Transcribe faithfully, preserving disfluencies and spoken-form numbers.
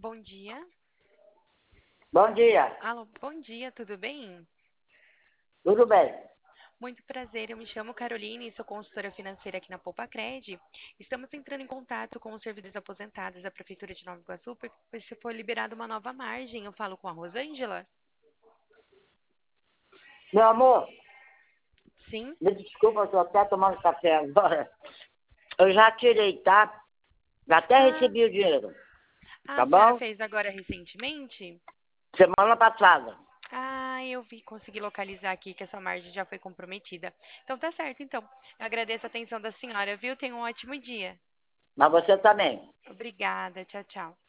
bom dia. Bom dia, Alô, bom dia, tudo bem? tudo bem? Muito prazer, eu me chamo Caroline e sou consultora financeira aqui na Poupacred. Estamos entrando em contato com os servidores aposentados da Prefeitura de Nova Iguaçu, pois se foi liberada uma nova margem. Eu falo com a Rosângela? Meu amor, Sim? me desculpa, eu estou até tomando café agora. Eu já tirei, tá? Já até Ah, recebi o dinheiro, ah, tá a senhora bom? fez agora recentemente? Semana passada. Ah, eu vi, consegui localizar aqui que essa margem já foi comprometida. Então tá certo, então. Eu agradeço a atenção da senhora, viu? Tenha um ótimo dia. Mas você também. Obrigada, tchau, tchau.